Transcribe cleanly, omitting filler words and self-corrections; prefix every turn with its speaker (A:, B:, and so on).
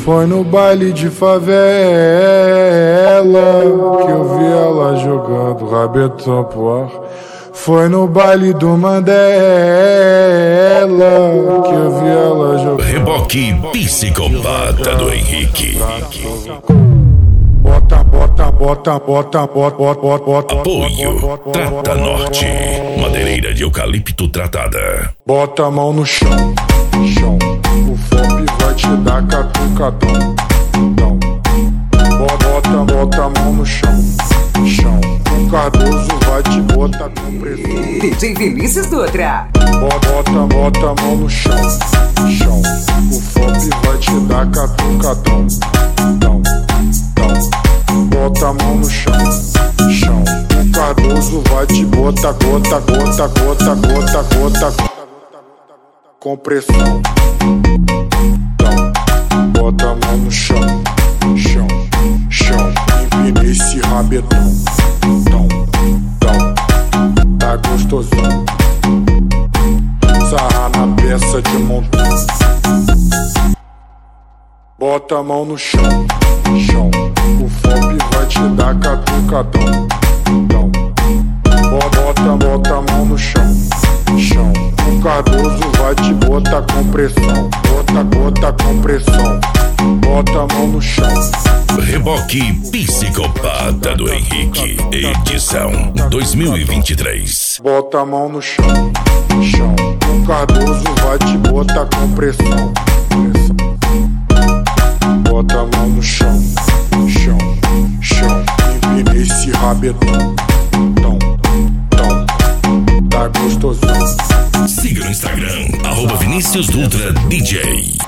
A: Foi no baile de favela que eu vi ela jogando rabetão pro ar. Foi no baile do Mandela que eu vi ela jogando.
B: Reboque psicopata do Henrique.
A: Bota, bota, bota, bota, bota, bota, bota.
B: Apoio Trata Norte. Madeireira de eucalipto tratada.
A: Bota a mão no chão, chão. O FOP vai te dar catucadão. Bota, bota a mão no chão, chão. O Cardoso vai te botar com pressão.
C: DJ Vinícius Dutra.
A: Bota a mão no chão, chão. O FOP vai te dar catucadão. Bota a mão no chão, chão. O Cardoso vai te botar gota, gota, gota, gota, gota. Com pressão. Bota a mão no chão, chão, chão. Empina esse rabetão. Tá gostosão. Sarra na peça de montão. Bota a mão no chão, chão. O FOP vai te dar catucadão. Bota a mão no chão, chão. O Cardoso vai te botar com pressão. Bota com pressão. Bota a mão no chão.
B: Reboque psicopata do Henrique. Edição 2023.
A: Bota a mão no chão, chão. O Cardoso vai te botar com pressão. Bota a mão no chão, chão, chão. Empina esse rabetão. Tá gostosão.
B: Siga no Instagram, @Vinícius Dutra DJ.